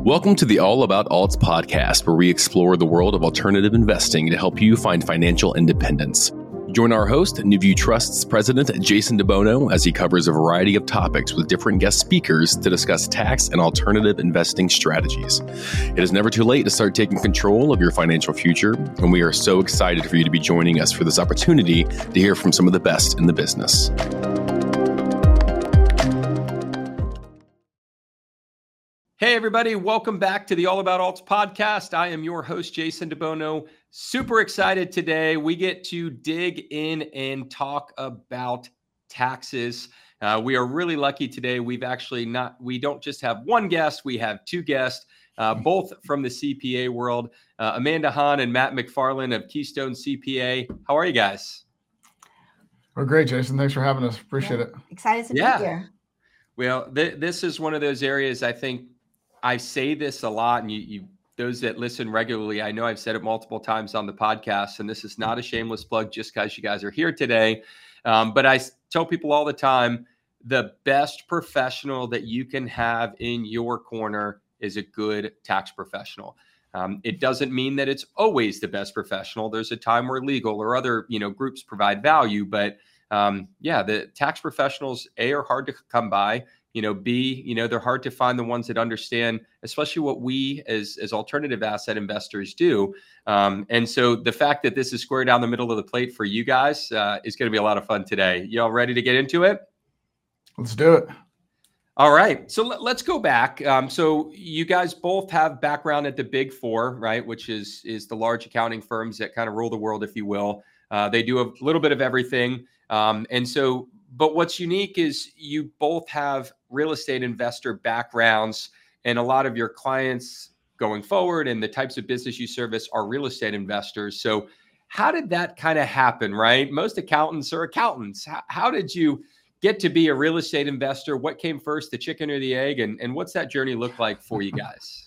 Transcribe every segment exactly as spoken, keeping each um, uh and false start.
Welcome to the All About Alts podcast, where we explore the world of alternative investing to help you find financial independence. Join our host, NewView Trust's president, Jason DeBono, as he covers a variety of topics with different guest speakers to discuss tax and alternative investing strategies. It is never too late to start taking control of your financial future, and we are so excited for you to be joining us for this opportunity to hear from some of the best in the business. Hey, everybody. Welcome back to the All About Alts podcast. I am your host, Jason DeBono. Super excited today. We get to dig in and talk about taxes. Uh, we are really lucky today. We've actually not, we don't just have one guest, we have two guests, uh, both from the C P A world, uh, Amanda Hahn and Matt McFarland of Keystone C P A. How are you guys? We're great, Jason. Thanks for having us. Appreciate yeah. it. Excited to yeah. be here. Well, th- this is one of those areas I think I say this a lot, and you, you, those that listen regularly, I know I've said it multiple times on the podcast, and this is not a shameless plug just because you guys are here today. Um, but I tell people all the time, the best professional that you can have in your corner is a good tax professional. Um, it doesn't mean that it's always the best professional. There's a time where legal or other, you know, groups provide value, but um, yeah, the tax professionals, A, are hard to come by. You know, B, you know, they're hard to find the ones that understand, especially what we as, as alternative asset investors do. Um, and so the fact that this is square down the middle of the plate for you guys uh, is going to be a lot of fun today. You all ready to get into it? Let's do it. All right. So let, let's go back. Um, so you guys both have background at the Big Four, right? Which is, is the large accounting firms that kind of rule the world, if you will. Uh, they do a little bit of everything. Um, and so But what's unique is you both have real estate investor backgrounds, and a lot of your clients going forward and the types of business you service are real estate investors. So how did that kind of happen, right? Most accountants are accountants. How, how did you get to be a real estate investor? What came first, the chicken or the egg? And, and what's that journey look like for you guys?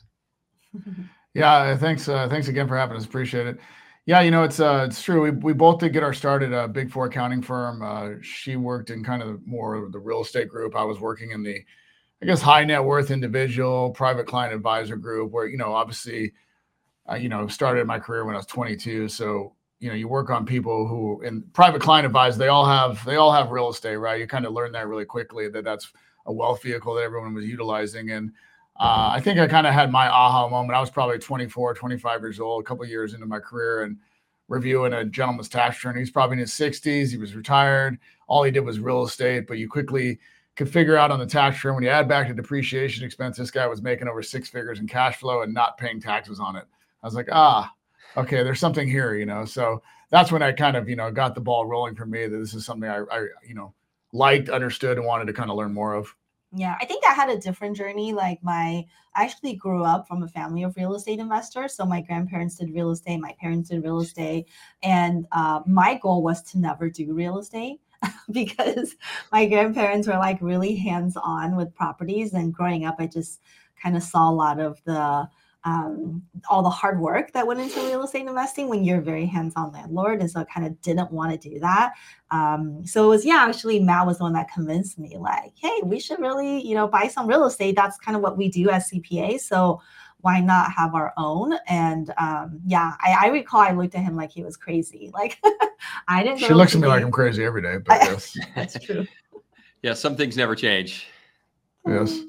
Yeah, thanks. Uh, thanks again for having us. Appreciate it. Yeah, you know, it's uh, it's true. We we both did get our start at a Big Four accounting firm. Uh, she worked in kind of more of the real estate group. I was working in the, I guess, high net worth individual private client advisor group, where, you know, obviously, uh, you know, started my career when I was twenty-two. So, you know, you work on people who in private client advisor, they all have they all have real estate, right? You kind of learn that really quickly, that that's a wealth vehicle that everyone was utilizing. And Uh, I think I kind of had my aha moment. I was probably twenty-four, twenty-five years old, a couple of years into my career, and reviewing a gentleman's tax return. He's probably in his sixties. He was retired. All he did was real estate, but you quickly could figure out on the tax return, when you add back the depreciation expense, this guy was making over six figures in cash flow and not paying taxes on it. I was like, ah, okay, there's something here, you know? So that's when I kind of, you know, got the ball rolling for me, that this is something I, I you know, liked, understood, and wanted to kind of learn more of. Yeah, I think I had a different journey. Like my, I actually grew up from a family of real estate investors. So my grandparents did real estate, my parents did real estate. And uh, my goal was to never do real estate because my grandparents were like really hands-on with properties. And growing up, I just kind of saw a lot of the, um, all the hard work that went into real estate investing when you're a very hands-on landlord. And so I kind of didn't want to do that. Um, so it was, yeah, actually Matt was the one that convinced me, like, hey, we should really, you know, buy some real estate. That's kind of what we do as C P A. So why not have our own? And um, yeah, I, I recall I looked at him like he was crazy. Like I didn't. She looks at me like I'm crazy every day, but yes. That's true. Yeah, some things never change. Yes.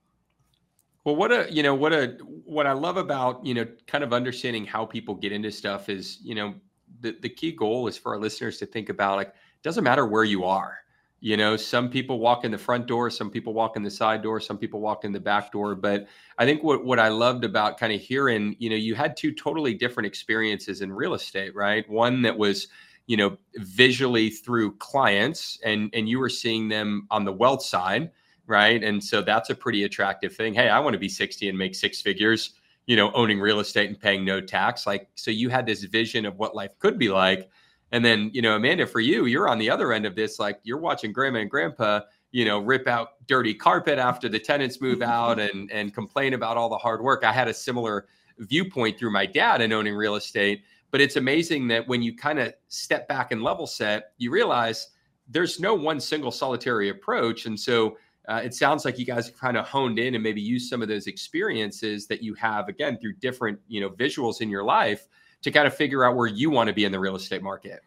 Well, what a, you know, what a, what I love about, you know, kind of understanding how people get into stuff is, you know, the, the key goal is for our listeners to think about, like, it doesn't matter where you are. You know, some people walk in the front door, some people walk in the side door, some people walk in the back door. But I think what, what I loved about kind of hearing, you know, you had two totally different experiences in real estate, right? One that was, you know, visually through clients, and, and you were seeing them on the wealth side. Right. And so that's a pretty attractive thing. Hey, I want to be sixty and make six figures, you know, owning real estate and paying no tax. Like, so you had this vision of what life could be like. And then, you know, Amanda, for you, you're on the other end of this. Like, you're watching grandma and grandpa, you know, rip out dirty carpet after the tenants move out and, and complain about all the hard work. I had a similar viewpoint through my dad in owning real estate. But it's amazing that when you kind of step back and level set, you realize there's no one single solitary approach. And so uh, it sounds like you guys kind of honed in and maybe use some of those experiences that you have, again, through different, you know, visuals in your life to kind of figure out where you want to be in the real estate market.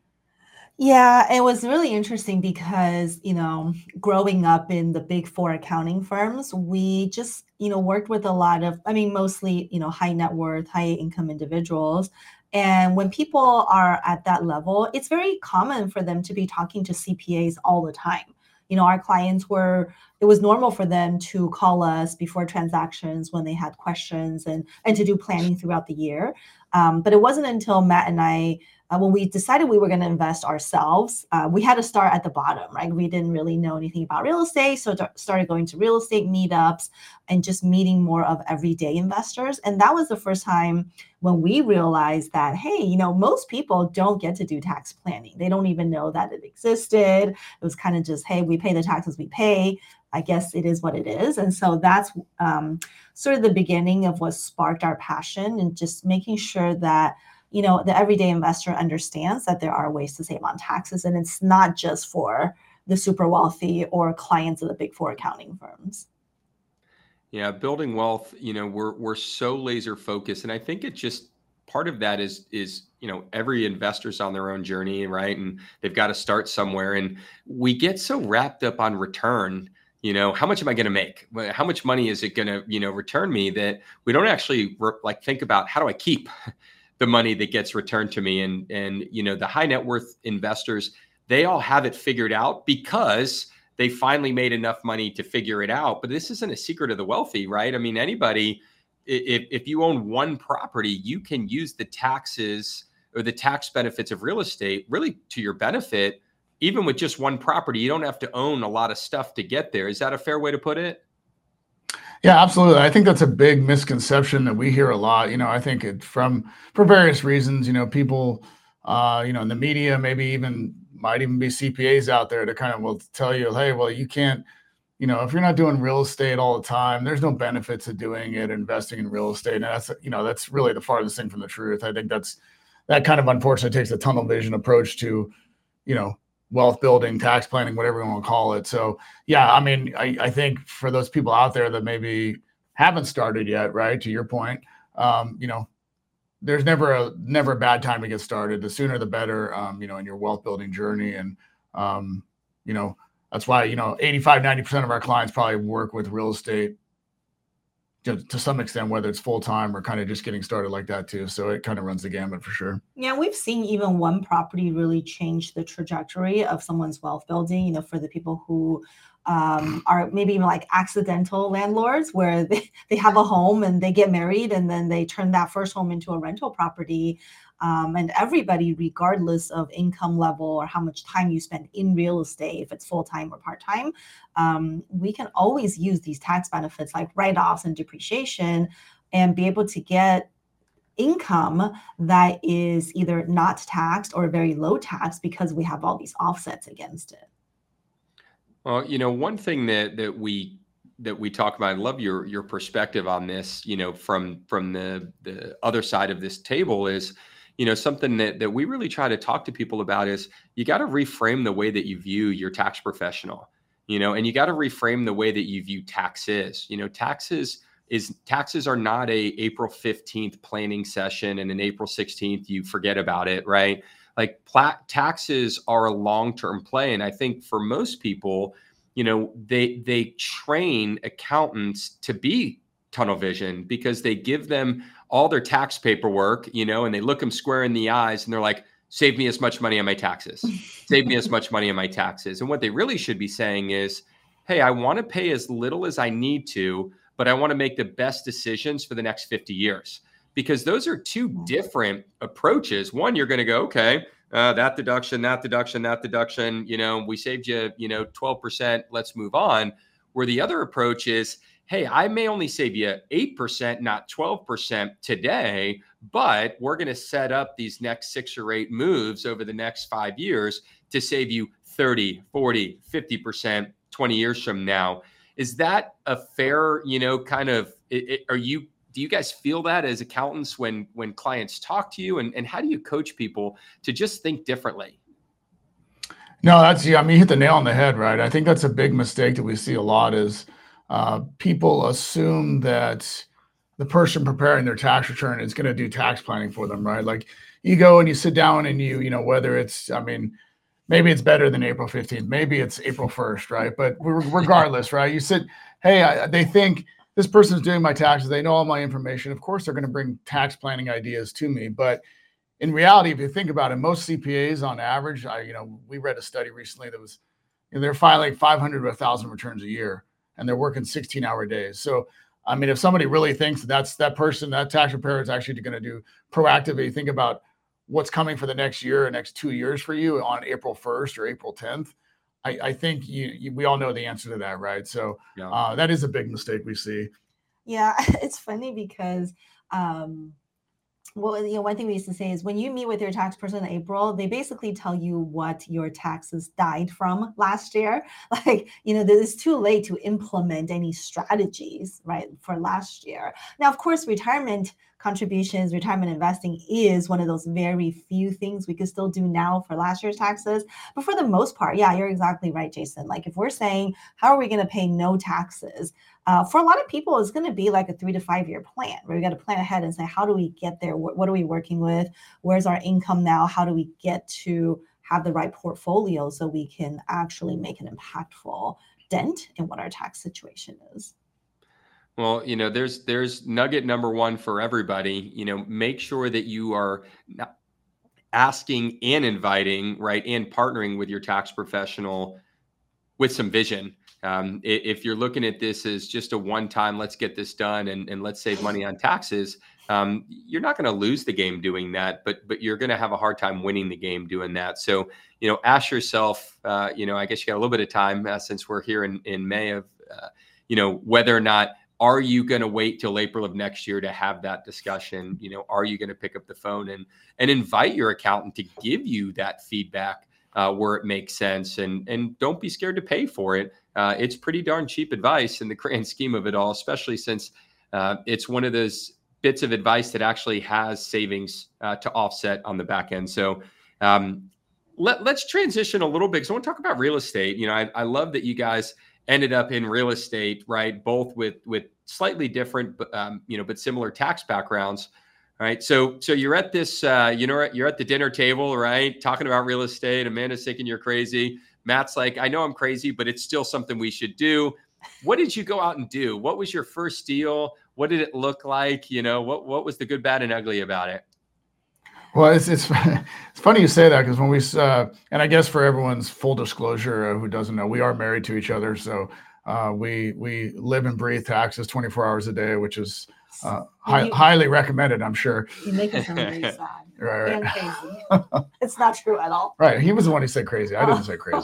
Yeah, it was really interesting because, you know, growing up in the big four accounting firms, we just, you know, worked with a lot of, I mean, mostly, you know, high net worth, high income individuals. And when people are at that level, it's very common for them to be talking to C P As all the time. You know, our clients were, it was normal for them to call us before transactions when they had questions and, and to do planning throughout the year. Um, but it wasn't until Matt and I, uh, when we decided we were going to invest ourselves, uh, we had to start at the bottom, right? We didn't really know anything about real estate. So t- started going to real estate meetups and just meeting more of everyday investors. And that was the first time when we realized that, hey, you know, most people don't get to do tax planning. They don't even know that it existed. It was kind of just, hey, we pay the taxes we pay. I guess it is what it is. And so that's um, sort of the beginning of what sparked our passion and just making sure that, you know, the everyday investor understands that there are ways to save on taxes. And it's not just for the super wealthy or clients of the big four accounting firms. Yeah, building wealth, you know, we're we're so laser focused. And I think it just part of that is is, you know, every investor's on their own journey, right? And they've got to start somewhere. And we get so wrapped up on return. You know, how much am I going to make? How much money is it going to, you know, return me, that we don't actually re- like think about how do I keep the money that gets returned to me. And, and, you know, the high net worth investors, they all have it figured out because they finally made enough money to figure it out. But this isn't a secret of the wealthy, right? I mean, anybody, if, if you own one property, you can use the taxes or the tax benefits of real estate really to your benefit. Even with just one property, you don't have to own a lot of stuff to get there. Is that a fair way to put it? Yeah, absolutely. I think that's a big misconception that we hear a lot. You know, I think it from for various reasons, you know, people, uh, you know, in the media, maybe even might even be C P As out there to kind of will tell you, hey, well, you can't, you know, if you're not doing real estate all the time, there's no benefit to doing it, investing in real estate. And that's, you know, that's really the farthest thing from the truth. I think that's, that kind of unfortunately takes a tunnel vision approach to, you know, wealth building, tax planning, whatever you want to call it. So yeah, I mean, I, I think for those people out there that maybe haven't started yet, right, to your point, um, you know, there's never a never a bad time to get started. The sooner the better, um, you know, in your wealth building journey. And, um, you know, that's why, you know, eighty-five, ninety percent of our clients probably work with real estate to, to some extent, whether it's full-time or kind of just getting started like that too. So it kind of runs the gamut for sure. Yeah, we've seen even one property really change the trajectory of someone's wealth building, you know, for the people who um, are maybe even like accidental landlords where they, they have a home and they get married and then they turn that first home into a rental property. Um, and everybody, regardless of income level or how much time you spend in real estate, if it's full-time or part-time, um, we can always use these tax benefits like write-offs and depreciation and be able to get income that is either not taxed or very low tax because we have all these offsets against it. Well, you know, one thing that that we that we talk about, I love your your perspective on this, you know, from from the the other side of this table is, you know, something that that we really try to talk to people about is you got to reframe the way that you view your tax professional, you know, and you got to reframe the way that you view taxes. You know, taxes is taxes are not a April fifteenth planning session and an April sixteenth you forget about it, right? Like pla- taxes are a long-term play. And I think for most people, you know, they they train accountants to be tunnel vision because they give them all their tax paperwork, you know, and they look them square in the eyes and they're like, save me as much money on my taxes, save me as much money on my taxes. And what they really should be saying is, hey, I want to pay as little as I need to, but I want to make the best decisions for the next fifty years. Because those are two different approaches. One, you're going to go, okay, uh, that deduction, that deduction, that deduction, you know, we saved you, you know, twelve percent, let's move on. Where the other approach is, hey, I may only save you eight percent, not twelve percent today, but we're going to set up these next six or eight moves over the next five years to save you thirty, forty, fifty percent twenty years from now. Is that a fair, you know, kind of, it, it, are you, do you guys feel that as accountants when when clients talk to you, and, and how do you coach people to just think differently? No, that's, yeah, I mean, you hit the nail on the head, right? I think that's a big mistake that we see a lot is uh, people assume that the person preparing their tax return is going to do tax planning for them, right? Like you go and you sit down and you, you know, whether it's, I mean, maybe it's better than April fifteenth, maybe it's April first, right? But regardless, right? You sit, hey, I, they think this person's doing my taxes. They know all my information. Of course, they're going to bring tax planning ideas to me. But in reality, if you think about it, most C P As on average, I, you know, we read a study recently that was, you know, they're filing five hundred to one thousand returns a year and they're working sixteen hour days. So, I mean, if somebody really thinks that's that person, that tax preparer is actually going to do proactively think about what's coming for the next year or next two years for you on April first or April tenth, I, I think you, you, we all know the answer to that, right? So yeah. uh, that is a big mistake we see. Yeah, it's funny because, um, well, you know, one thing we used to say is when you meet with your tax person in April, they basically tell you what your taxes died from last year. Like, you know, it's too late to implement any strategies, right, for last year. Now, of course, retirement contributions, retirement investing is one of those very few things we can still do now for last year's taxes. But for the most part, yeah, you're exactly right, Jason. Like if we're saying, how are we going to pay no taxes? Uh, for a lot of people, it's going to be like a three to five year plan where we got to plan ahead and say, how do we get there? What, what are we working with? Where's our income now? How do we get to have the right portfolio so we can actually make an impactful dent in what our tax situation is? Well, you know, there's there's nugget number one for everybody. You know, make sure that you are asking and inviting, right, and partnering with your tax professional with some vision. Um, if you're looking at this as just a one-time, let's get this done and, and let's save money on taxes, um, you're not going to lose the game doing that, but but you're going to have a hard time winning the game doing that. So, you know, ask yourself, uh, you know, I guess you got a little bit of time uh, since we're here in, in May of, uh, you know, whether or not are you going to wait till April of next year to have that discussion? You know, are you going to pick up the phone and and invite your accountant to give you that feedback uh, where it makes sense? And and don't be scared to pay for it. Uh, it's pretty darn cheap advice in the grand scheme of it all, especially since uh, it's one of those bits of advice that actually has savings uh, to offset on the back end. So um, let, let's transition a little bit. So I want to talk about real estate. You know, I, I love that you guys ended up in real estate, right? Both with with slightly different, um, you know, but similar tax backgrounds, right? So so you're at this, uh, you know, you're at the dinner table, right? Talking about real estate. Amanda's thinking you're crazy. Matt's like, I know I'm crazy, but it's still something we should do. What did you go out and do? What was your first deal? What did it look like? You know, what what was the good, bad, and ugly about it? Well, it's it's it's funny you say that because when we uh, and I guess for everyone's full disclosure, uh, who doesn't know, we are married to each other, so uh, we we live and breathe taxes twenty-four hours a day, which is uh, high, you, highly recommended, I'm sure. You make it sound really sad right, right. and crazy. It's not true at all. Right, he was the one who said crazy. I didn't say crazy,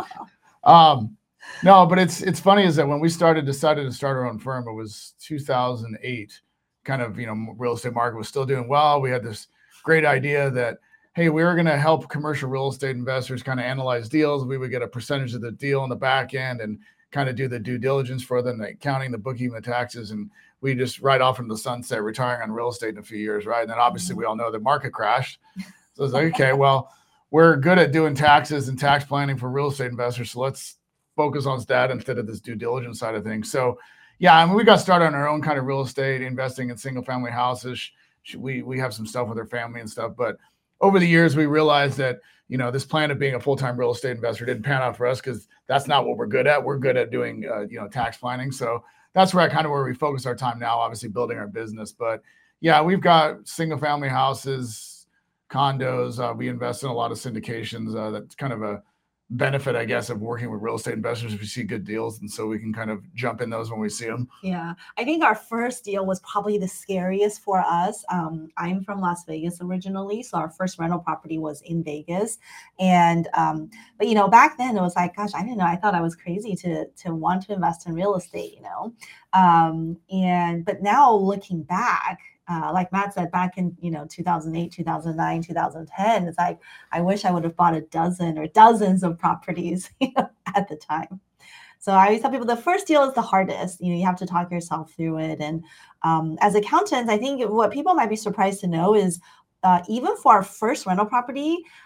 but um, no, but it's it's funny is that when we started decided to start our own firm, it was two thousand eight. Kind of, you know, real estate market was still doing well. We had this great idea that, hey, we were going to help commercial real estate investors kind of analyze deals. We would get a percentage of the deal on the back end and kind of do the due diligence for them, the accounting, the bookkeeping, the taxes, and we just ride off into the sunset, retiring on real estate in a few years, right? And then obviously we all know the market crashed. So it's like, okay, well, we're good at doing taxes and tax planning for real estate investors, so let's focus on that instead of this due diligence side of things. So yeah, I mean, we got started on our own kind of real estate, investing in single family houses. We we have some stuff with our family and stuff, but over the years we realized that, you know, this plan of being a full-time real estate investor didn't pan out for us because that's not what we're good at. We're good at doing uh, you know, tax planning. So that's where I kind of where we focus our time now, obviously building our business. But yeah, we've got single family houses, condos. Uh, we invest in a lot of syndications. Uh, that's kind of a benefit, I guess, of working with real estate investors if we see good deals. And so we can kind of jump in those when we see them. Yeah. I think our first deal was probably the scariest for us. Um, I'm from Las Vegas originally. So our first rental property was in Vegas. And, um, but, you know, back then it was like, gosh, I didn't know. I thought I was crazy to, to want to invest in real estate, you know? Um, and, but now looking back, Uh, like Matt said, back in, you know, two thousand eight, two thousand nine, two thousand ten, it's like, I wish I would have bought a dozen or dozens of properties, you know, at the time. So I always tell people the first deal is the hardest. You know, you have to talk yourself through it. And um, as accountants, I think what people might be surprised to know is uh, even for our first rental property,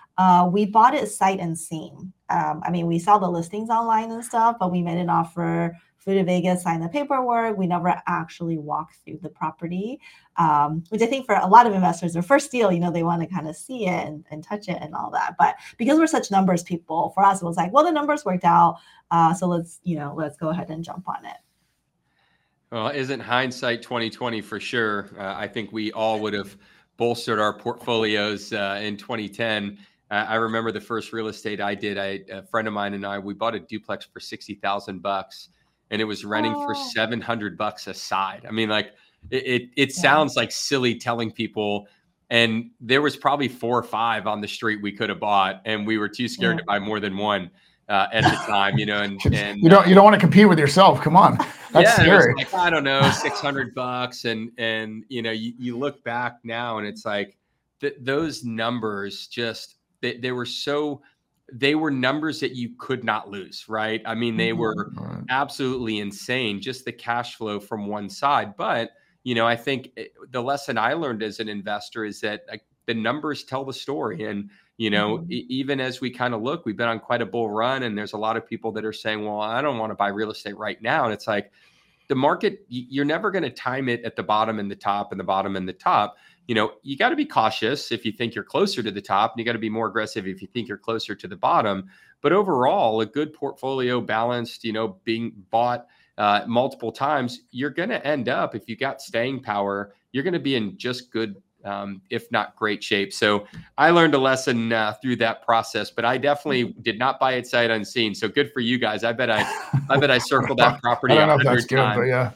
Uh, we bought it sight unseen. Um, I mean, we saw the listings online and stuff, but we made an offer, flew to Vegas, signed the paperwork. We never actually walked through the property, um, which I think for a lot of investors, their first deal, you know, they want to kind of see it and, and touch it and all that. But because we're such numbers people, for us, it was like, well, the numbers worked out. Uh, so let's, you know, let's go ahead and jump on it. Well, isn't hindsight twenty twenty for sure? Uh, I think we all would have bolstered our portfolios uh, in twenty ten. Uh, I remember the first real estate I did. I, a friend of mine and I, we bought a duplex for sixty thousand bucks, and it was renting oh. for seven hundred bucks a side. I mean, like it, it, it yeah. sounds like silly telling people. And there was probably four or five on the street we could have bought, and we were too scared yeah. to buy more than one. Uh, at the time, you know, and, and you don't you don't want to compete with yourself. Come on, that's yeah, scary. It was like, I don't know, six hundred bucks, and and you know, you, you look back now, and it's like th- those numbers just they, they were so they were numbers that you could not lose, right? I mean, they were right. absolutely insane, just the cash flow from one side. But you know, I think it, the lesson I learned as an investor is that like the numbers tell the story, and you know, mm-hmm. e- even as we kind of look, we've been on quite a bull run, and there's a lot of people that are saying, well, I don't want to buy real estate right now. And it's like the market, you're never going to time it at the bottom and the top and the bottom and the top. You know, you got to be cautious if you think you're closer to the top, and you got to be more aggressive if you think you're closer to the bottom. But overall, a good portfolio balanced, you know, being bought uh, multiple times, you're going to end up, if you got staying power, you're going to be in just good Um, if not great shape. So I learned a lesson uh, through that process, but I definitely did not buy it sight unseen. So good for you guys. I bet I, I bet I circled that property a hundred times. But yeah.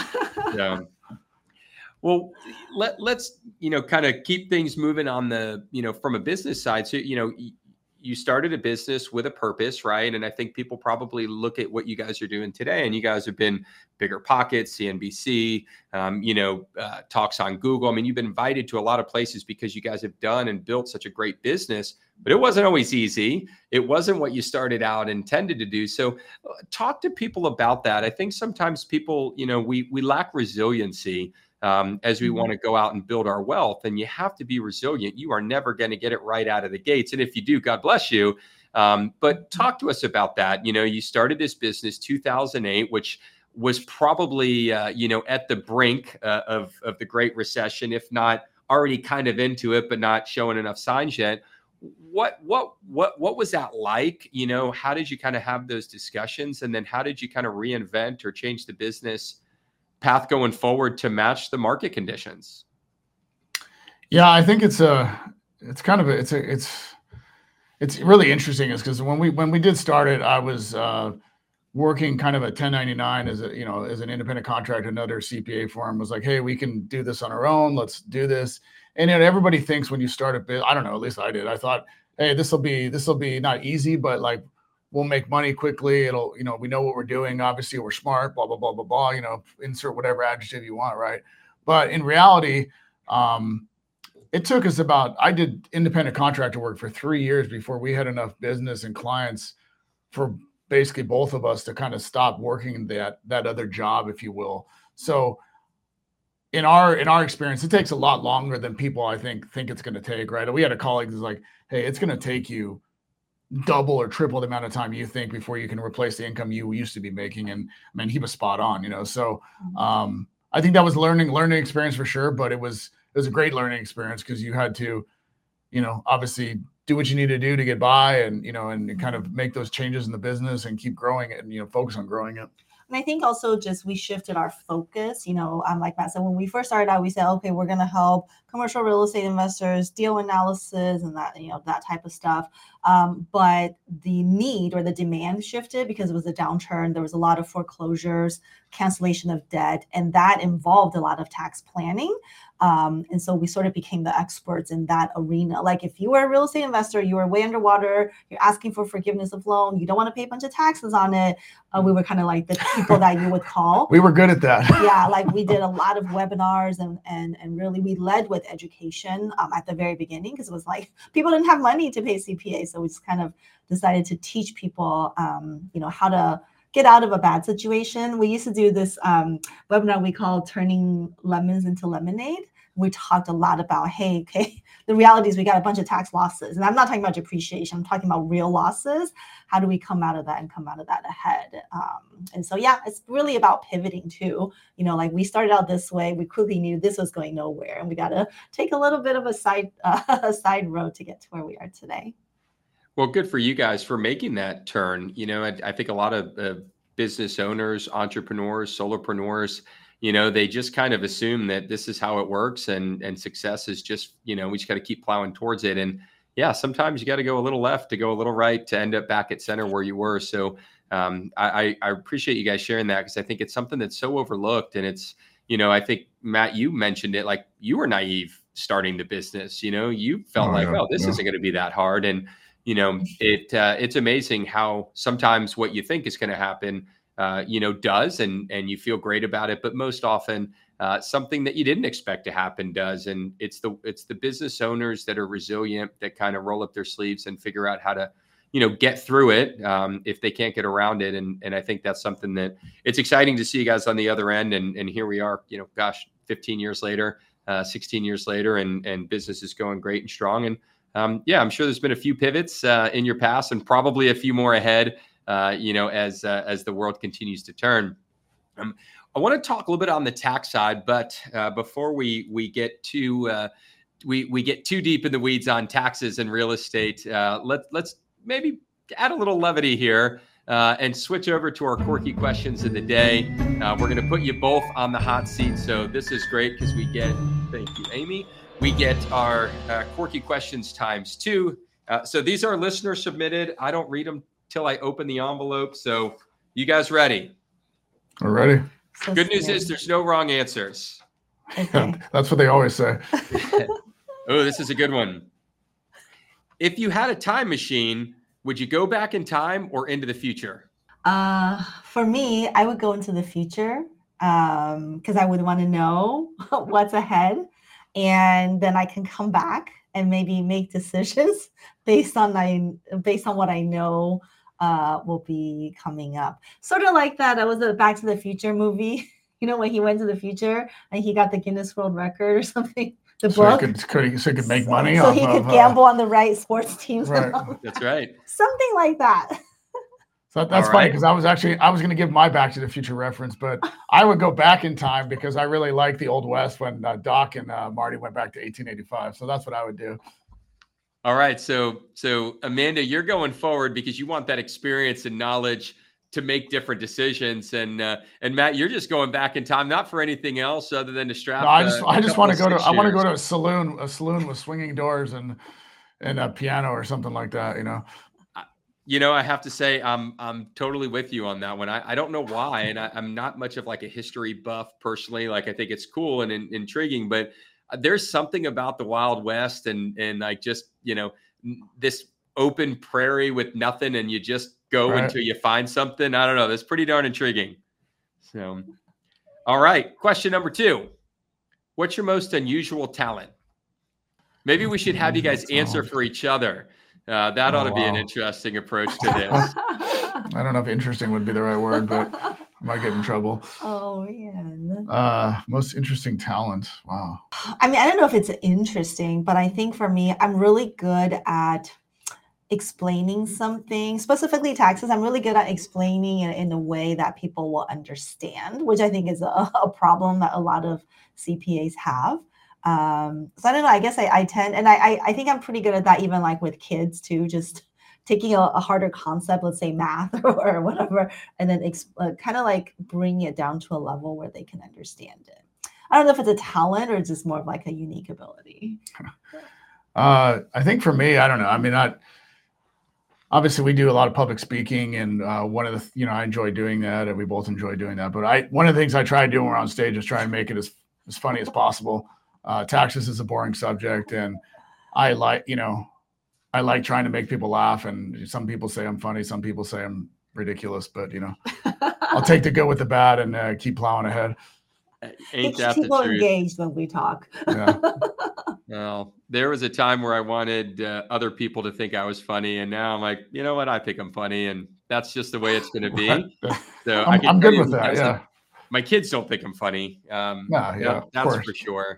So, well, let, let's, you know, kind of keep things moving on the, you know, from a business side. So, you know, you started a business with a purpose, right? And I think people probably look at what you guys are doing today, and you guys have been Bigger Pockets, C N B C, um, you know, uh, talks on Google. I mean, you've been invited to a lot of places because you guys have done and built such a great business, but it wasn't always easy. It wasn't what you started out intended to do. So uh, talk to people about that. I think sometimes people, you know, we, we lack resiliency um, as we want to go out and build our wealth, and you have to be resilient. You are never going to get it right out of the gates. And if you do, God bless you. Um, but talk to us about that. You know, you started this business two thousand eight, which was probably, uh, you know, at the brink uh, of, of the Great Recession, if not already kind of into it, but not showing enough signs yet. What, what, what, what was that like? You know, how did you kind of have those discussions? And then how did you kind of reinvent or change the business path going forward to match the market conditions? Yeah, I think it's a, it's kind of a, it's a, it's, it's really interesting is because when we, when we did start it, I was, uh, working kind of a ten ninety-nine as a, you know, as an independent contractor. Another C P A firm was like, hey, we can do this on our own. Let's do this. And you know, everybody thinks when you start a bit, I don't know, at least I did. I thought, hey, this will be, this will be not easy, but like, we'll make money quickly. It'll, you know, we know what we're doing. Obviously we're smart, blah, blah, blah, blah, blah, you know, insert whatever adjective you want. Right. But in reality, um, it took us about, I did independent contractor work for three years before we had enough business and clients for basically both of us to kind of stop working that, that other job, if you will. So in our, in our experience, it takes a lot longer than people, I think, think it's going to take, right? We had a colleague who's like, hey, it's going to take you double or triple the amount of time you think before you can replace the income you used to be making. And I mean, he was spot on, you know? So um, I think that was learning, learning experience for sure, but it was, it was a great learning experience because you had to, you know, obviously do what you need to do to get by and, you know, and kind of make those changes in the business and keep growing it and, you know, focus on growing it. And I think also just we shifted our focus, you know, um, like Matt said, when we first started out, we said, okay, we're going to help commercial real estate investors, deal analysis and that, you know, that type of stuff. Um, but the need or the demand shifted because it was a downturn. There was a lot of foreclosures, cancellation of debt, and that involved a lot of tax planning. Um, and so we sort of became the experts in that arena. Like if you were a real estate investor, you were way underwater, you're asking for forgiveness of loan, you don't want to pay a bunch of taxes on it. Uh, we were kind of like the people that you would call. We were good at that. Yeah, like we did a lot of webinars and and and really we led with education um, at the very beginning because it was like people didn't have money to pay C P A. So we just kind of decided to teach people, um, you know, how to get out of a bad situation. We used to do this um, webinar we call Turning Lemons into Lemonade. we talked a lot about, hey, okay, the reality is we got a bunch of tax losses. And I'm not talking about depreciation. I'm talking about real losses. How do we come out of that and come out of that ahead? Um, and so, yeah, it's really about pivoting too. You know, like we started out this way. We quickly knew this was going nowhere. And we got to take a little bit of a side, uh, a side road to get to where we are today. Well, good for you guys for making that turn. You know, I, I think a lot of uh, business owners, entrepreneurs, solopreneurs, you know, they just kind of assume that this is how it works, and and success is just, you know, we just got to keep plowing towards it. And yeah, sometimes you got to go a little left to go a little right to end up back at center where you were. So um, I, I appreciate you guys sharing that, because I think it's something that's so overlooked. And it's, you know, I think, Matt, you mentioned it, like you were naive starting the business. You know, you felt oh, like, yeah, well, this yeah. isn't going to be that hard. And you know, it uh, it's amazing how sometimes what you think is going to happen, uh, you know, does, and and you feel great about it. But most often, uh, something that you didn't expect to happen does. And it's the it's the business owners that are resilient, that kind of roll up their sleeves and figure out how to, you know, get through it um, if they can't get around it. And and I think that's something that it's exciting to see you guys on the other end. And and here we are, you know, gosh, fifteen years later, uh, sixteen years later, and and business is going great and strong. And Um, yeah, I'm sure there's been a few pivots uh, in your past, and probably a few more ahead, uh, you know, as uh, as the world continues to turn. Um, I want to talk a little bit on the tax side, but uh, before we we get too uh, we we get too deep in the weeds on taxes and real estate, uh, let let's maybe add a little levity here uh, and switch over to our quirky questions of the day. Uh, we're going to put you both on the hot seat, so this is great because we get. Thank you, Amy. We get our uh, quirky questions times two. Uh, so these are listener submitted. I don't read them till I open the envelope. So you guys ready? We're ready. So Good news scary. is there's no wrong answers. Okay. That's what they always say. Oh, this is a good one. If you had a time machine, would you go back in time or into the future? Uh, for me, I would go into the future um, because I would want to know what's ahead. And then I can come back and maybe make decisions based on I based on what I know uh, will be coming up. Sort of like that. That was a Back to the Future movie. You know, when he went to the future and he got the Guinness World Record or something. The so book. He could, could he, so he could make money. So off he could of, gamble uh, on the right sports teams. Right. That's right. Something like that. So that's All funny right. because I was actually I was going to give my Back to the Future reference, but I would go back in time because I really like the Old West when uh, Doc and uh, Marty went back to eighteen eighty-five. So that's what I would do. All right. So, so Amanda, you're going forward because you want that experience and knowledge to make different decisions. And uh, and Matt, you're just going back in time, not for anything else other than to strap. No, I just uh, I a just couple want to of go to six I want to years. go to a saloon, a saloon with swinging doors and and a piano or something like that. You know. You know, I have to say, I'm I'm totally with you on that one. I, I don't know why, and I, I'm not much of like a history buff personally. Like I think it's cool and in, intriguing, but there's something about the Wild West and and like just you know this open prairie with nothing, and you just go Right. until you find something. I don't know. That's pretty darn intriguing. So, all right, question number two: what's your most unusual talent? Maybe we should have you guys answer for each other. Uh, that Oh, ought to be an wow. interesting approach to this. I don't know if interesting would be the right word, but I might get in trouble. Oh man. Uh, most interesting talent. Wow. I mean, I don't know if it's interesting, but I think for me, I'm really good at explaining something, specifically taxes. I'm really good at explaining it in a way that people will understand, which I think is a, a problem that a lot of C P As have. Um, so I don't know, I guess I, I tend, and I, I, I think I'm pretty good at that, even like with kids too, just taking a, a harder concept, let's say math or, or whatever, and then ex- uh, kind of like bring it down to a level where they can understand it. I don't know if it's a talent or just more of like a unique ability. Uh, I think for me, I don't know. I mean, I, obviously we do a lot of public speaking, and uh, one of the, you know, I enjoy doing that, and we both enjoy doing that. But I, one of the things I try to do when we're on stage is try and make it as, as funny as possible. Uh, taxes is a boring subject, and I like, you know, I like trying to make people laugh. And some people say I'm funny, some people say I'm ridiculous, but you know, I'll take the good with the bad and uh, keep plowing ahead. Ain't Keeps that the people truth? engaged when we talk. Yeah. Well, there was a time where I wanted uh, other people to think I was funny, and now I'm like, you know what? I think I'm funny, and that's just the way it's going to be. So I I'm, can I'm tell good you with that. guys Yeah. that my kids don't think I'm funny. Um, No, yeah, no, of that's course. for sure.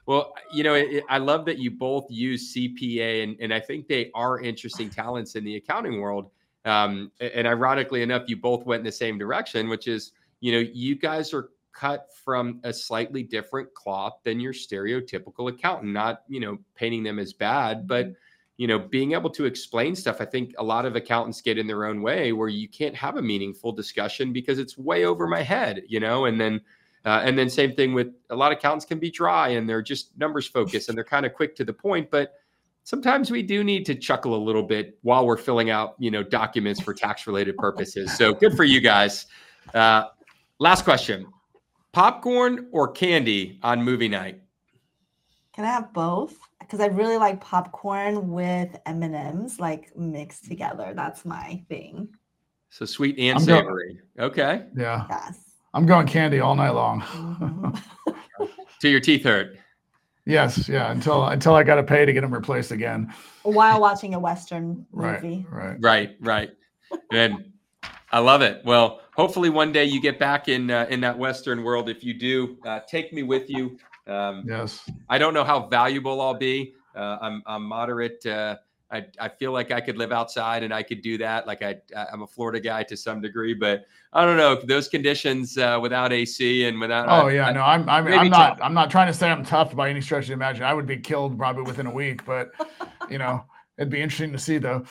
Well, you know, it, I love that you both use C P A, and, and I think they are interesting talents in the accounting world. Um, and ironically enough, you both went in the same direction, which is, you know, you guys are cut from a slightly different cloth than your stereotypical accountant, not, you know, painting them as bad, but, you know, being able to explain stuff. I think a lot of accountants get in their own way where you can't have a meaningful discussion because it's way over my head, you know, and then Uh, and then same thing with a lot of accountants can be dry and they're just numbers focused and they're kind of quick to the point. But sometimes we do need to chuckle a little bit while we're filling out, you know, documents for tax related purposes. So good for you guys. Uh, last question, popcorn or candy on movie night? Can I have both? Because I really like popcorn with M and M's, like mixed together. That's my thing. So sweet and I'm savory. Go- okay. Yeah. Yes. I'm going candy all night long. Mm-hmm. Till your teeth hurt. Yes, yeah. Until until I got to pay to get them replaced again. While watching a Western Right, movie. right. Right, right. And I love it. Well, hopefully one day you get back in uh, in that Western world. If you do, uh, take me with you. Um, Yes. I don't know how valuable I'll be. Uh, I'm I'm moderate. Uh, I I feel like I could live outside and I could do that. Like I I'm a Florida guy to some degree, but I don't know those conditions uh, without A C and without. Oh I, yeah, I, no, I'm I'm, maybe I'm not tough. I'm not trying to say I'm tough by any stretch of the imagination. I would be killed probably within a week, but you know, it'd be interesting to see though.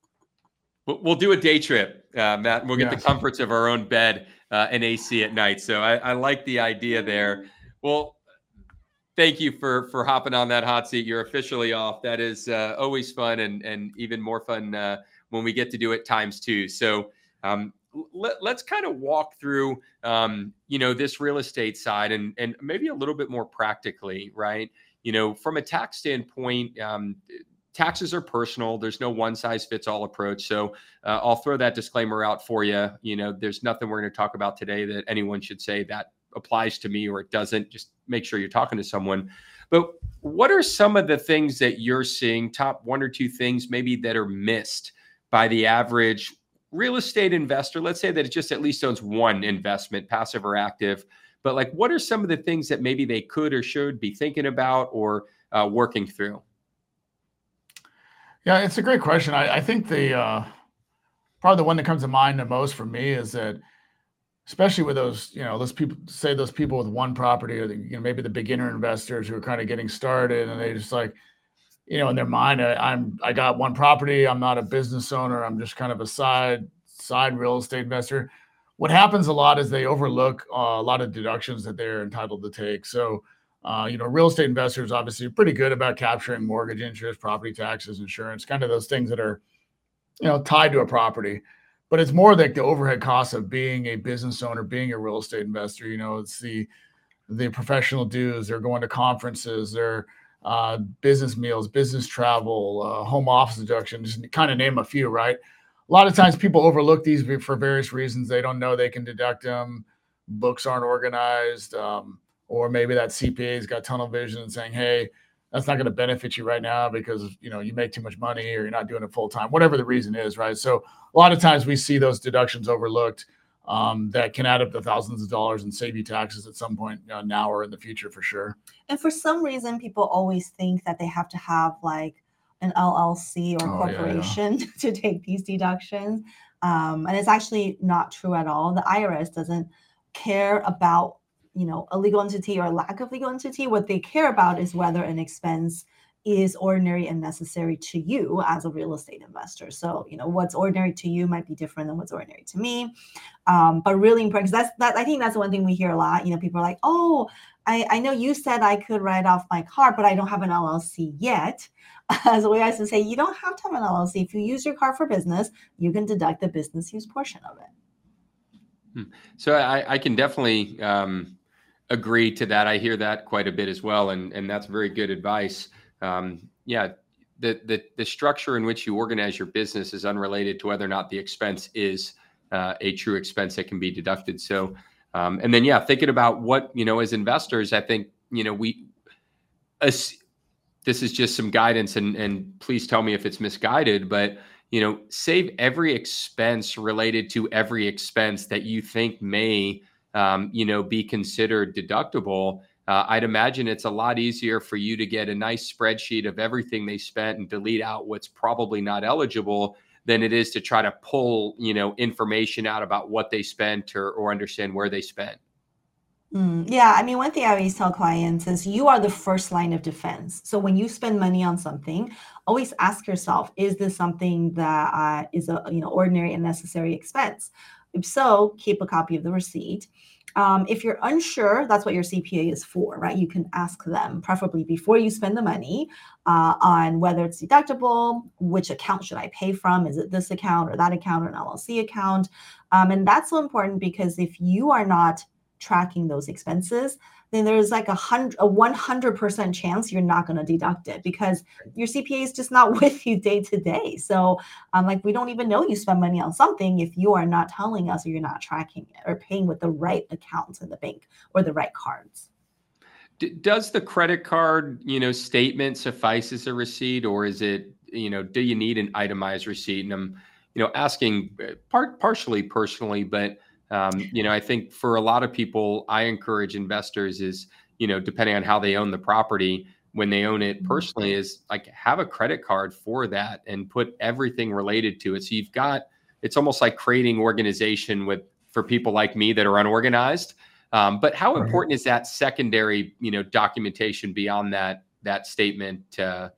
We'll, we'll do a day trip, uh, Matt. And we'll get Yes. the comforts of our own bed uh, and A C at night. So I, I like the idea there. Well, thank you for for hopping on that hot seat. You're officially off. That is uh, always fun, and and even more fun uh, when we get to do it times two. So um, let, let's kind of walk through, um, you know, this real estate side, and and maybe a little bit more practically, right? You know, from a tax standpoint, um, taxes are personal. There's no one size fits all approach. So uh, I'll throw that disclaimer out for you. You know, there's nothing we're going to talk about today that anyone should say that applies to me or it doesn't. Just make sure you're talking to someone. But what are some of the things that you're seeing, top one or two things maybe that are missed by the average real estate investor? Let's say that it just at least owns one investment, passive or active. But like, what are some of the things that maybe they could or should be thinking about or uh, working through? Yeah, it's a great question. I, I think the uh, probably the one that comes to mind the most for me is that, especially with those, you know, those people, say those people with one property, or the, you know, maybe the beginner investors who are kind of getting started, and they just like, you know, in their mind, I, I'm I got one property. I'm not a business owner. I'm just kind of a side side real estate investor. What happens a lot is they overlook uh, a lot of deductions that they're entitled to take. So, uh, you know, real estate investors obviously are pretty good about capturing mortgage interest, property taxes, insurance, kind of those things that are, you know, tied to a property. But it's more like the overhead costs of being a business owner, being a real estate investor. You know, it's the the professional dues. They're going to conferences. They're uh, business meals, business travel, uh, home office deductions. Just kind of name a few, right? A lot of times people overlook these for various reasons. They don't know they can deduct them. Books aren't organized, um, or maybe that C P A's got tunnel vision and saying, "Hey, that's not going to benefit you right now because, you know, you make too much money or you're not doing it full time," whatever the reason is, right? So a lot of times we see those deductions overlooked um, that can add up to thousands of dollars and save you taxes at some point uh, now or in the future for sure. And for some reason, people always think that they have to have like an L L C or Oh, yeah, corporation to take these deductions. Um, and it's actually not true at all. The I R S doesn't care about, you know, a legal entity or lack of legal entity. What they care about is whether an expense is ordinary and necessary to you as a real estate investor. So, you know, what's ordinary to you might be different than what's ordinary to me. Um, but really important, because that's that I think that's the one thing we hear a lot. You know, people are like, "Oh, I, I know you said I could write off my car, but I don't have an L L C yet." As we used to say, you don't have to have an L L C. If you use your car for business, you can deduct the business use portion of it. So I, I can definitely um, agree to that. I hear that quite a bit as well, and and that's very good advice. Um, yeah, the, the the structure in which you organize your business is unrelated to whether or not the expense is uh, a true expense that can be deducted. So, um, and then yeah, thinking about what, you know, as investors, I think, you know, we, as, this is just some guidance, and and please tell me if it's misguided, but, you know, save every expense related to every expense that you think may, um, you know, be considered deductible. uh, I'd imagine it's a lot easier for you to get a nice spreadsheet of everything they spent and delete out what's probably not eligible than it is to try to pull, you know, information out about what they spent or, or understand where they spent. Mm, yeah, I mean, one thing I always tell clients is you are the first line of defense. So when you spend money on something, always ask yourself, is this something that uh, is a you know ordinary and necessary expense? If so, keep a copy of the receipt. Um, if you're unsure, that's what your C P A is for, right? You can ask them, preferably before you spend the money, uh, on whether it's deductible, which account should I pay from? Is it this account or that account or an L L C account? Um, and that's so important because if you are not tracking those expenses, then there's like a hundred, a one hundred percent chance you're not going to deduct it because your C P A is just not with you day to day. So um, like we don't even know you spend money on something if you are not telling us or you're not tracking it or paying with the right accounts in the bank or the right cards. D- does the credit card, you know, statement suffice as a receipt, or is it, you know, do you need an itemized receipt? And I'm, you know, asking part partially personally, but Um, you know, I think for a lot of people, I encourage investors is, you know, depending on how they own the property, when they own it personally, is like have a credit card for that and put everything related to it. So you've got, it's almost like creating organization with, for people like me that are unorganized. Um, but how important is that secondary, you know, documentation beyond that, that statement uh,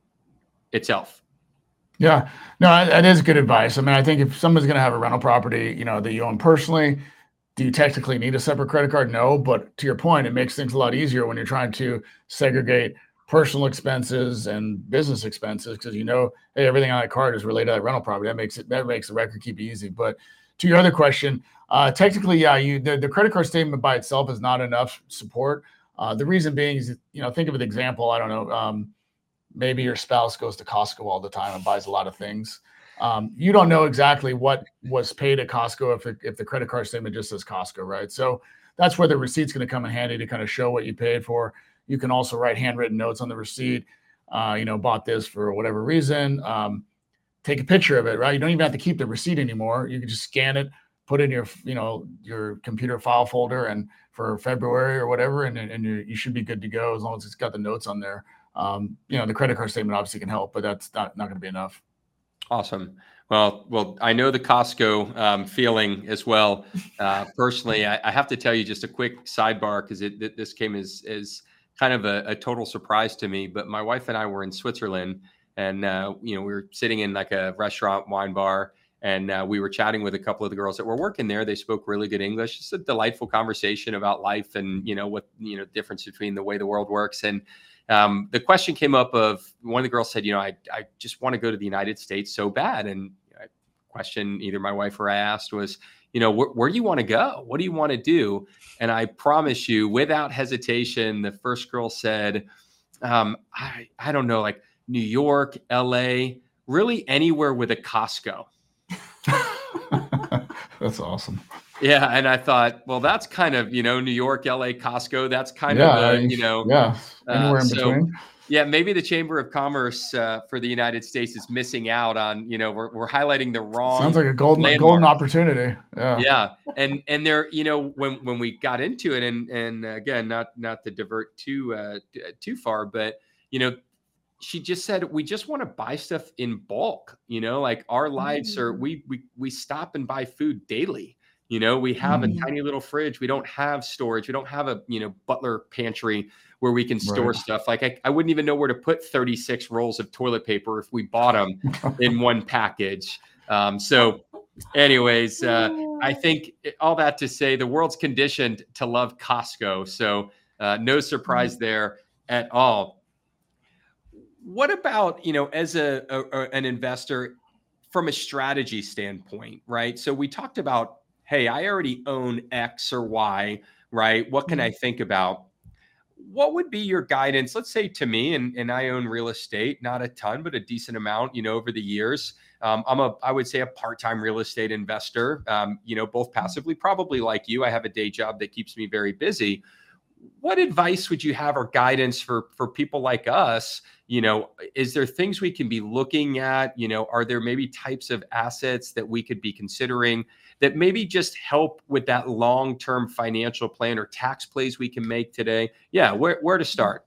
itself? Yeah, no, that is good advice. I mean, I think if someone's going to have a rental property, you know, that you own personally, do you technically need a separate credit card? No, but to your point, it makes things a lot easier when you're trying to segregate personal expenses and business expenses because you know, hey, everything on that card is related to that rental property. That makes it that makes the record keep easy. But to your other question, uh, technically, yeah, you the, the credit card statement by itself is not enough support. Uh, the reason being is, you know, think of an example. I don't know. Um, Maybe your spouse goes to Costco all the time and buys a lot of things. Um, you don't know exactly what was paid at Costco if, it, if the credit card statement just says Costco, right? So that's where the receipt's going to come in handy to kind of show what you paid for. You can also write handwritten notes on the receipt. Uh, you know, bought this for whatever reason. Um, take a picture of it, right? You don't even have to keep the receipt anymore. You can just scan it, put it in your, you know, your computer file folder, and for February or whatever, and and you, you should be good to go as long as it's got the notes on there. Um, you know, the credit card statement obviously can help, but that's not, not going to be enough. Awesome. Well, well, I know the Costco um, feeling as well. Uh, personally, I, I have to tell you just a quick sidebar because it, it this came as as kind of a, a total surprise to me. But my wife and I were in Switzerland, and uh, you know, we were sitting in like a restaurant, wine bar, and uh, we were chatting with a couple of the girls that were working there. They spoke really good English. It's a delightful conversation about life and you know what you know difference between the way the world works and. Um, the question came up of one of the girls said, you know, I, I just want to go to the United States so bad. And a question either my wife or I asked was, you know, wh- where do you want to go? What do you want to do? And I promise you, without hesitation, the first girl said, um, I, I don't know, like New York, L A, really anywhere with a Costco. That's awesome. Yeah. And I thought, well, that's kind of, you know, New York, L A, Costco. That's kind yeah, of, the, you know, yeah, anywhere uh, in so, between. Yeah, maybe the Chamber of Commerce uh, for the United States is missing out on, you know, we're, we're highlighting the wrong. Sounds like a golden landmark. golden opportunity. Yeah. Yeah. And, and there, you know, when, when we got into it and, and again, not, not to divert too, uh, too far, but, you know, she just said, we just want to buy stuff in bulk, you know, like our lives are, we, we, we stop and buy food daily. You know, we have Mm. a tiny little fridge. We don't have storage. We don't have a, you know, butler pantry where we can store Right. stuff. Like I, I wouldn't even know where to put thirty-six rolls of toilet paper if we bought them in one package. Um, so anyways, uh, I think all that to say the world's conditioned to love Costco. So uh, no surprise there at all. What about, you know, as a, a an investor from a strategy standpoint, right? So we talked about, hey, I already own X or Y, right? What can I think about? What would be your guidance? Let's say to me, and, and I own real estate, not a ton, but a decent amount, you know, over the years. Um, I'm a, I would say a part-time real estate investor, um, you know, both passively, probably like you. I have a day job that keeps me very busy. what advice would you have or guidance for, for people like us? You know, is there things we can be looking at? You know, are there maybe types of assets that we could be considering that maybe just help with that long-term financial plan or tax plays we can make today? Yeah, where, where to start?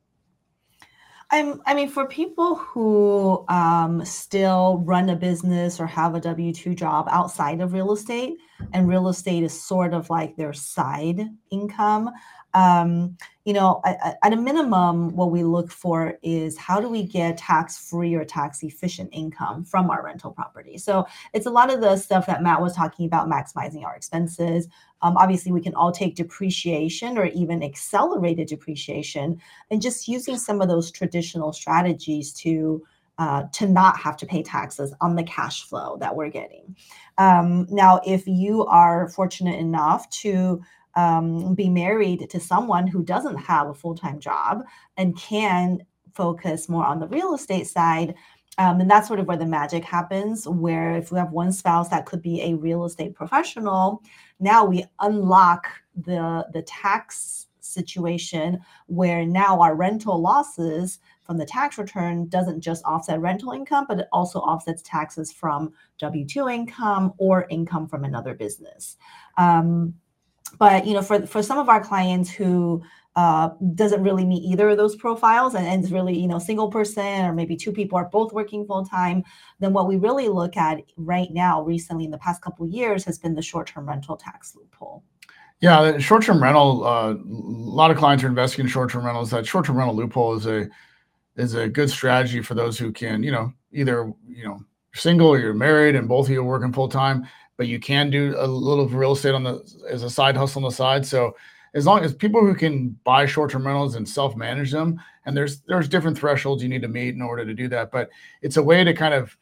I'm, I mean, for people who um, still run a business or have a W two job outside of real estate, and real estate is sort of like their side income, um, you know, at, at a minimum, what we look for is how do we get tax-free or tax-efficient income from our rental property? So it's a lot of the stuff that Matt was talking about, maximizing our expenses. Um, obviously, we can all take depreciation or even accelerated depreciation, and just using some of those traditional strategies to uh, to not have to pay taxes on the cash flow that we're getting. Um, now, if you are fortunate enough to um, be married to someone who doesn't have a full-time job and can focus more on the real estate side, Um, and that's sort of where the magic happens, where if we have one spouse that could be a real estate professional, now we unlock the, the tax situation where now our rental losses from the tax return doesn't just offset rental income, but it also offsets taxes from W two income or income from another business. Um, but, you know, for, for some of our clients who uh, doesn't really meet either of those profiles and, and is really, you know, single person, or maybe two people are both working full time, then what we really look at right now, recently in the past couple of years, has been the short-term rental tax loophole. Yeah, the short-term rental, uh, a lot of clients are investing in short-term rentals. That short-term rental loophole is a is a good strategy for those who can, you know, either, you know, single or you're married and both of you are working full time, but you can do a little real estate on the as a side hustle on the side. So as long as people who can buy short-term rentals and self-manage them, and there's there's different thresholds you need to meet in order to do that, but it's a way to kind of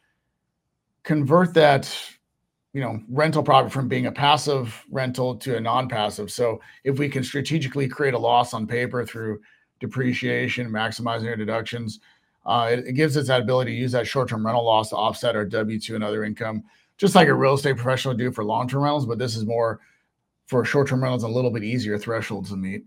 convert that, you know, rental property from being a passive rental to a non-passive. So if we can strategically create a loss on paper through depreciation, maximizing our deductions, uh, it, it gives us that ability to use that short-term rental loss to offset our W two and other income, just like a real estate professional would do for long-term rentals. But this is more for short-term rentals, a little bit easier thresholds to meet.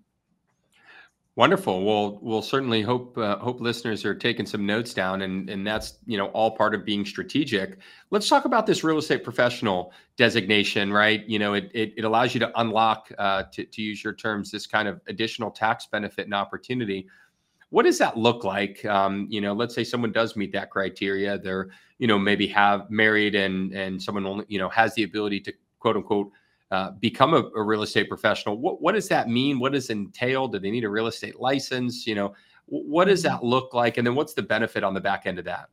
Wonderful. Well, we'll certainly hope uh, hope listeners are taking some notes down, and and that's, you know, all part of being strategic. Let's talk about this real estate professional designation, right? You know, it it, it allows you to unlock, uh, to to use your terms, this kind of additional tax benefit and opportunity. What does that look like? Um, you know, let's say someone does meet that criteria. They're, you know, maybe have married and and someone only, you know, has the ability to quote unquote Uh, become a, a real estate professional. What what does that mean? What does it entail? Do they need a real estate license? You know, w- what does that look like? And then what's the benefit on the back end of that?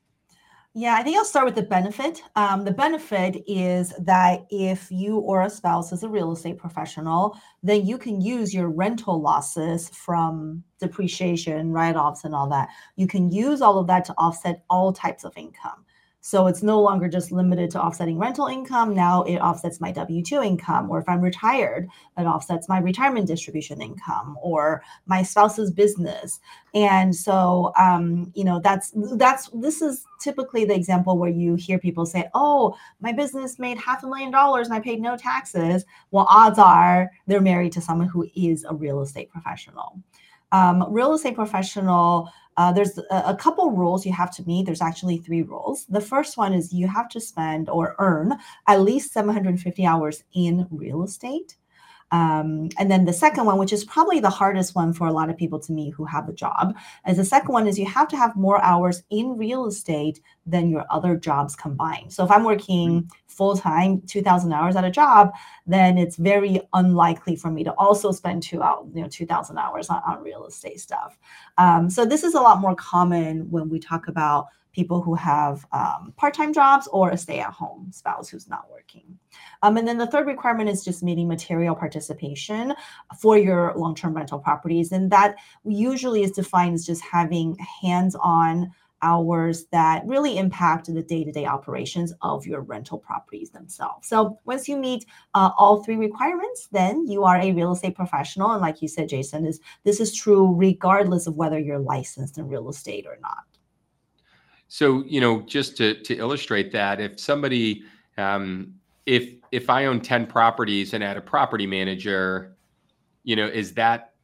Yeah, I think I'll start with the benefit. Um, the benefit is that if you or a spouse is a real estate professional, then you can use your rental losses from depreciation, write-offs, and all that. You can use all of that to offset all types of income. So it's no longer just limited to offsetting rental income. Now it offsets my W two income, or if I'm retired, it offsets my retirement distribution income or my spouse's business. And so, um, you know, that's, that's, this is typically the example where you hear people say, oh, my business made half a million dollars and I paid no taxes. Well, odds are they're married to someone who is a real estate professional. Um, real estate professional, Uh, there's a, a couple rules you have to meet. There's actually three rules. The first one is you have to spend or earn at least seven hundred fifty hours in real estate. Um, and then the second one, which is probably the hardest one for a lot of people to meet who have a job, is the second one is you have to have more hours in real estate than your other jobs combined. So if I'm working full-time, two thousand hours at a job, then it's very unlikely for me to also spend two out, you know, two thousand hours on, on real estate stuff. Um, so this is a lot more common when we talk about people who have um, part-time jobs or a stay-at-home spouse who's not working. Um, and then the third requirement is just meeting material participation for your long-term rental properties. And that usually is defined as just having hands-on hours that really impact the day-to-day operations of your rental properties themselves. So once you meet uh, all three requirements, then you are a real estate professional. And like you said, Jason, is this is true regardless of whether you're licensed in real estate or not. So, you know, just to to illustrate that, if somebody, um, if if I own ten properties and add a property manager, you know, is that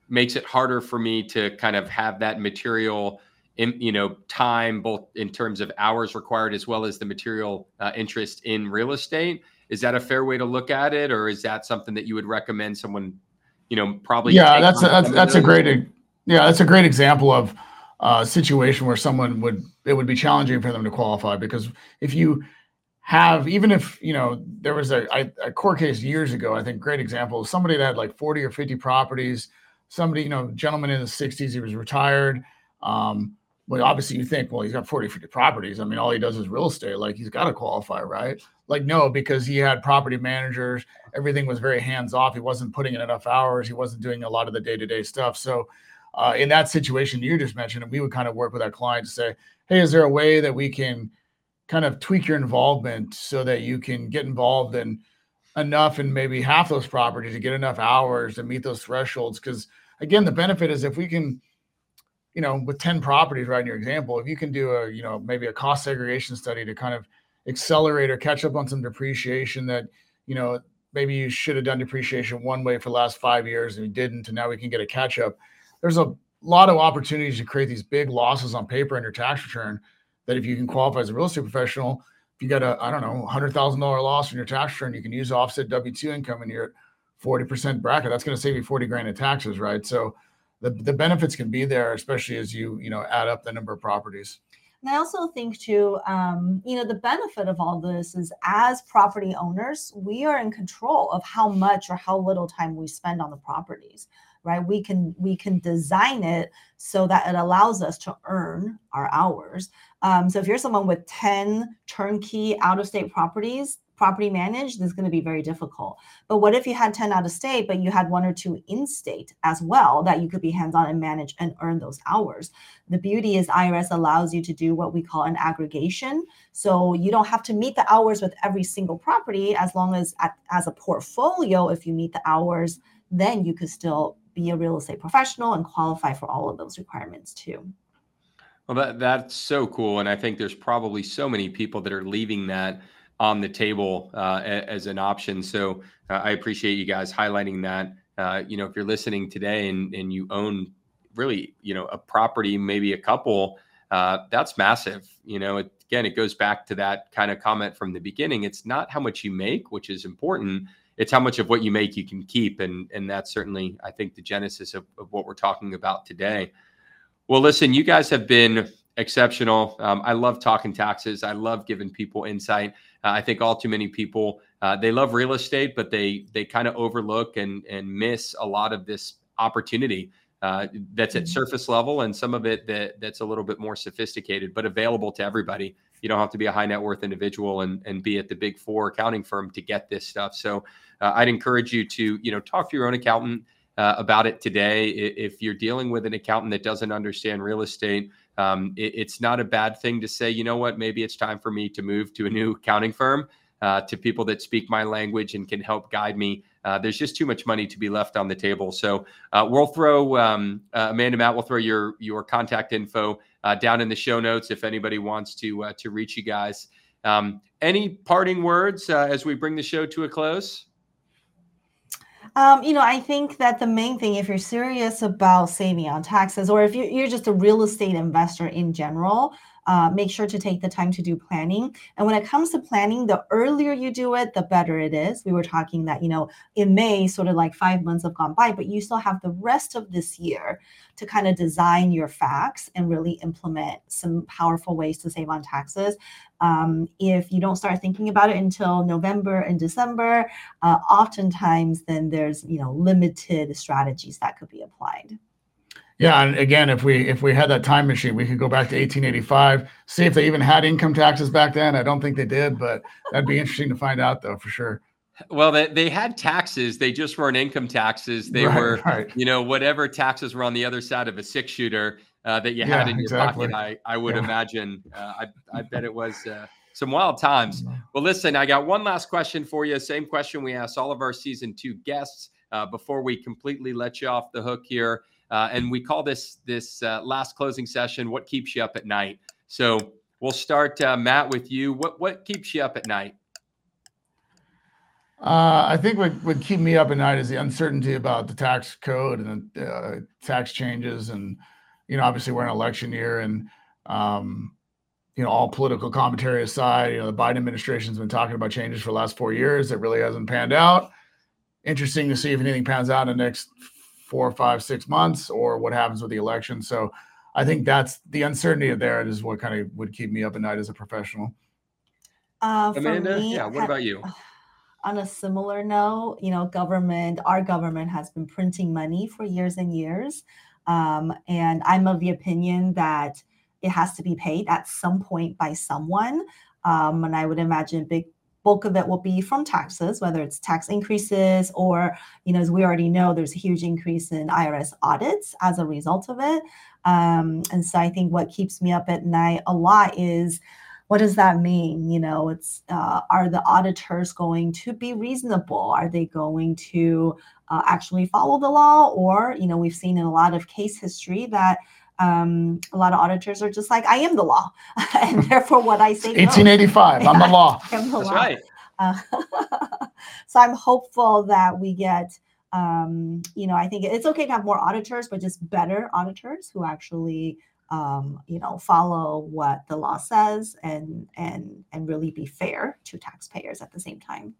makes it harder for me to kind of have that material, in, you know, time, both in terms of hours required as well as the material uh, interest in real estate. Is that a fair way to look at it, or is that something that you would recommend someone, you know, probably? Yeah, that's a, that's that's a great yeah that's a great example of a situation where someone would it would be challenging for them to qualify, because if you have, even if, you know, there was a, a court case years ago, I think, great example, somebody that had like forty or fifty properties, somebody, you know, gentleman in the sixties, he was retired. Um, well, obviously you think, well, he's got forty, fifty properties. I mean, all he does is real estate. Like, he's got to qualify, right? Like, no, because he had property managers. Everything was very hands off. He wasn't putting in enough hours. He wasn't doing a lot of the day-to-day stuff. So uh, in that situation you just mentioned, we would kind of work with our client to say, hey, is there a way that we can kind of tweak your involvement so that you can get involved in enough in maybe half those properties to get enough hours to meet those thresholds? Because again, the benefit is if we can, you know, with ten properties, right, in your example, if you can do a, you know, maybe a cost segregation study to kind of accelerate or catch up on some depreciation that, you know, maybe you should have done depreciation one way for the last five years and you didn't, and now we can get a catch up. There's a lot of opportunities to create these big losses on paper in your tax return that if you can qualify as a real estate professional, if you got a, I don't know, one hundred thousand dollars loss in your tax return, you can use offset W two income and you're at forty percent bracket. That's going to save you forty grand in taxes, right? So the, the benefits can be there, especially as you, you know, add up the number of properties. And I also think too, um, you know, the benefit of all this is as property owners, we are in control of how much or how little time we spend on the properties, right? We can we can design it so that it allows us to earn our hours. Um, so if you're someone with ten turnkey out-of-state properties, property managed, this is going to be very difficult. But what if you had ten out of state, but you had one or two in-state as well that you could be hands-on and manage and earn those hours? The beauty is I R S allows you to do what we call an aggregation. So you don't have to meet the hours with every single property, as long as at, as a portfolio, if you meet the hours, then you could still be a real estate professional and qualify for all of those requirements too. Well, that that's so cool. And I think there's probably so many people that are leaving that on the table uh, as an option. So uh, I appreciate you guys highlighting that. Uh, you know, if you're listening today and, and you own really, you know, a property, maybe a couple, uh, that's massive. You know, it, again, it goes back to that kind of comment from the beginning. It's not how much you make, which is important. It's how much of what you make you can keep. And, and that's certainly, I think, the genesis of, of what we're talking about today. Well, listen, you guys have been exceptional. Um, I love talking taxes. I love giving people insight. Uh, I think all too many people, uh, they love real estate, but they they kind of overlook and and miss a lot of this opportunity uh, that's at surface level, and some of it that that's a little bit more sophisticated, but available to everybody. You don't have to be a high net worth individual and, and be at the big four accounting firm to get this stuff. So uh, I'd encourage you to, you know, talk to your own accountant uh, about it today. If you're dealing with an accountant that doesn't understand real estate, um, it, it's not a bad thing to say, you know what, maybe it's time for me to move to a new accounting firm, uh, to people that speak my language and can help guide me. Uh, there's just too much money to be left on the table. So uh, we'll throw, um, uh, Amanda, Matt, we'll throw your your contact info uh, down in the show notes if anybody wants to uh, to reach you guys. Um, any parting words uh, as we bring the show to a close? Um, you know, I think that the main thing, if you're serious about saving on taxes, or if you're, you're just a real estate investor in general, Uh, make sure to take the time to do planning. And when it comes to planning, the earlier you do it, the better it is. We were talking that, you know, in May, sort of like five months have gone by, but you still have the rest of this year to kind of design your facts and really implement some powerful ways to save on taxes. Um, if you don't start thinking about it until November and December, uh, oftentimes then there's, you know, limited strategies that could be applied. Yeah, and again, if we if we had that time machine, we could go back to eighteen eighty-five, see if they even had income taxes back then. I don't think they did, but that'd be interesting to find out, though, for sure. Well, they, they had taxes. They just weren't income taxes. They right, were, right. you know, whatever taxes were on the other side of a six shooter uh, that you Yeah, had in your exactly. pocket. I, I would Yeah. imagine. Uh, I, I bet it was uh, some wild times. Well, listen, I got one last question for you. Same question we asked all of our season two guests uh, before we completely let you off the hook here. Uh, and we call this this uh, last closing session, what keeps you up at night? So we'll start, uh, Matt, with you. What what keeps you up at night? Uh, I think what would keep me up at night is the uncertainty about the tax code and the uh, tax changes. And, you know, obviously we're in an election year, and, um, you know, all political commentary aside, you know, the Biden administration's been talking about changes for the last four years. It really hasn't panned out. Interesting to see if anything pans out in the next four, five, six months or what happens with the election. So I think that's the uncertainty of there is what kind of would keep me up at night as a professional. Uh, Amanda, for me, yeah, what about you? On a similar note, you know, government, our government has been printing money for years and years. Um, and I'm of the opinion that it has to be paid at some point by someone. Um, and I would imagine a big bulk of it will be from taxes, whether it's tax increases or, you know, as we already know, there's a huge increase in I R S audits as a result of it. Um, and so I think what keeps me up at night a lot is, what does that mean? You know, it's, uh, are the auditors going to be reasonable? Are they going to uh, actually follow the law? Or, you know, we've seen in a lot of case history that um, a lot of auditors are just like, I am the law. And therefore what I say eighteen eighty-five, goes. I'm the law. I'm the That's law. right. Uh, so I'm hopeful that we get, um, you know, I think it's okay to have more auditors, but just better auditors who actually Um, you know, follow what the law says and and and really be fair to taxpayers at the same time.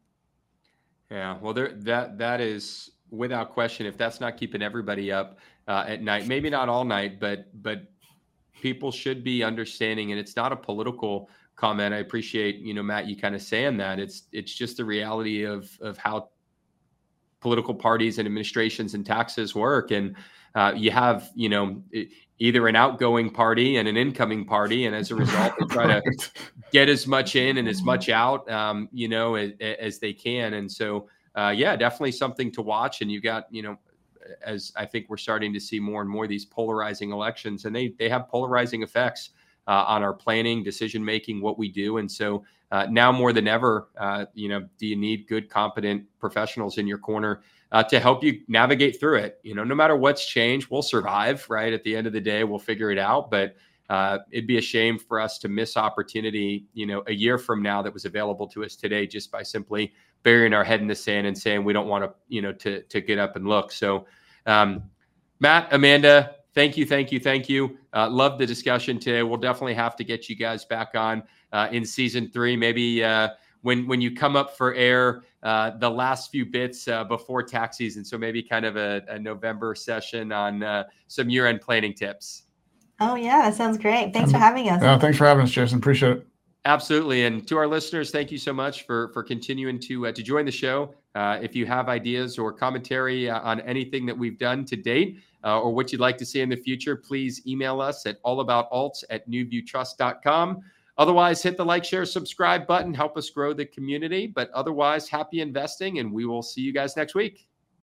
Yeah, well, there that that is without question. If that's not keeping everybody up uh, at night, maybe not all night, but but people should be understanding. And it's not a political comment. I appreciate, you know, Matt, you kind of saying that. It's it's just the reality of of how political parties and administrations and taxes work. And uh, you have, you know, either an outgoing party and an incoming party. And as a result, they try Right. to get as much in and as much out, um, you know, as, as they can. And so, uh, yeah, definitely something to watch. And you got, you know, as I think we're starting to see more and more of these polarizing elections, and they they have polarizing effects uh, on our planning, decision making, what we do. And so uh, now more than ever, uh, you know, do you need good, competent professionals in your corner uh, to help you navigate through it? You know, no matter what's changed, we'll survive, right? At the end of the day, we'll figure it out. But uh, it'd be a shame for us to miss opportunity, you know, a year from now that was available to us today just by simply burying our head in the sand and saying we don't want to, you know, to to get up and look. So, um, Matt, Amanda, thank you, thank you, thank you. Uh, love the discussion today. We'll definitely have to get you guys back on uh, in season three, maybe uh, when when you come up for air uh, the last few bits uh, before tax season. So maybe kind of a, a November session on uh, some year-end planning tips. Oh yeah, that sounds great. Thanks for having us. Yeah, thanks for having us, Jason. Appreciate it. Absolutely. And to our listeners, thank you so much for, for continuing to, uh, to join the show. Uh, if you have ideas or commentary uh, on anything that we've done to date uh, or what you'd like to see in the future, please email us at allaboutalts at newview trust dot com. Otherwise, hit the like, share, subscribe button. Help us grow the community. But otherwise, happy investing, and we will see you guys next week.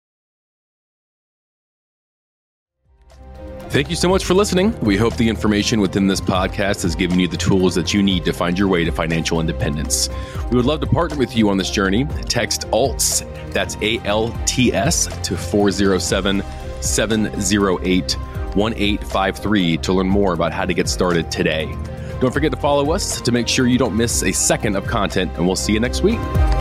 Thank you so much for listening. We hope the information within this podcast has given you the tools that you need to find your way to financial independence. We would love to partner with you on this journey. Text A L T S, that's A L T S, to four oh seven, seven oh eight, one eight five three to learn more about how to get started today. Don't forget to follow us to make sure you don't miss a second of content, and we'll see you next week.